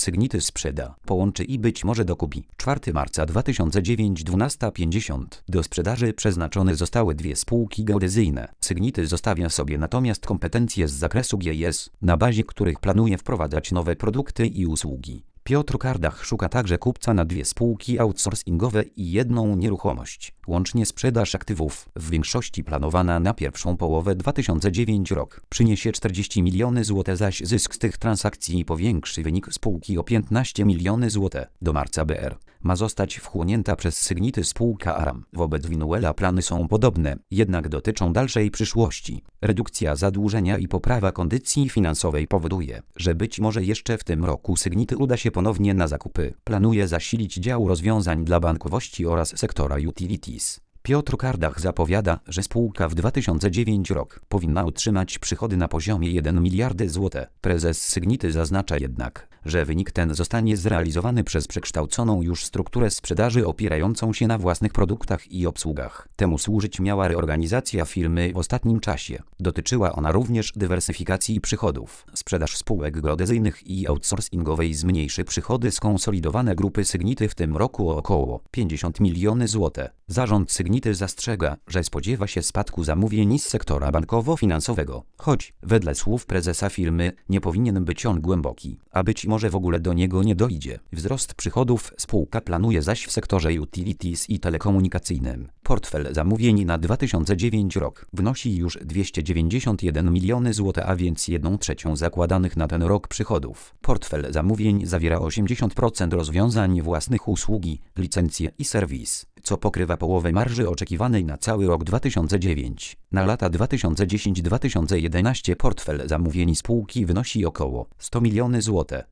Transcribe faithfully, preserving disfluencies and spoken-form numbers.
Sygnity sprzeda, połączy i być może dokupi. czwartego marca dwa tysiące dziewiątego, dwunasta pięćdziesiąt. Do sprzedaży przeznaczone zostały dwie spółki geodezyjne. Sygnity zostawia sobie natomiast kompetencje z zakresu G I S, na bazie których planuje wprowadzać nowe produkty i usługi. Piotr Kardach szuka także kupca na dwie spółki outsourcingowe i jedną nieruchomość. Łącznie sprzedaż aktywów, w większości planowana na pierwszą połowę dwa tysiące dziewiątego rok, przyniesie czterdzieści milionów złotych, zaś zysk z tych transakcji powiększy wynik spółki o piętnaście milionów złotych. Do marca B R ma zostać wchłonięta przez Sygnity spółka Aram. Wobec Vinuela plany są podobne, jednak dotyczą dalszej przyszłości. Redukcja zadłużenia i poprawa kondycji finansowej powoduje, że być może jeszcze w tym roku Sygnity uda się ponownie na zakupy. Planuje zasilić dział rozwiązań dla bankowości oraz sektora utilities. Piotr Kardach zapowiada, że spółka w dwa tysiące dziewiątego rok powinna utrzymać przychody na poziomie jeden miliard złotych. Prezes Sygnity zaznacza jednak, że wynik ten zostanie zrealizowany przez przekształconą już strukturę sprzedaży opierającą się na własnych produktach i obsługach. Temu służyć miała reorganizacja firmy w ostatnim czasie. Dotyczyła ona również dywersyfikacji przychodów. Sprzedaż spółek geodezyjnych i outsourcingowej zmniejszy przychody skonsolidowane grupy Sygnity w tym roku o około pięćdziesiąt milionów złotych. Zarząd Sygnity zastrzega, że spodziewa się spadku zamówień z sektora bankowo-finansowego, choć, wedle słów prezesa firmy, nie powinien być on głęboki, a być może w ogóle do niego nie dojdzie. Wzrost przychodów spółka planuje zaś w sektorze utilities i telekomunikacyjnym. Portfel zamówień na dwa tysiące dziewiąty rok wynosi już dwieście dziewięćdziesiąt jeden milionów złotych, a więc jedną trzecią zakładanych na ten rok przychodów. Portfel zamówień zawiera osiemdziesiąt procent rozwiązań własnych, usługi, licencje i serwis, co pokrywa połowę marży oczekiwanej na cały rok dwa tysiące dziewiąty. Na lata dwa tysiące dziesiąty do dwa tysiące jedenastego portfel zamówień spółki wynosi około sto milionów złotych.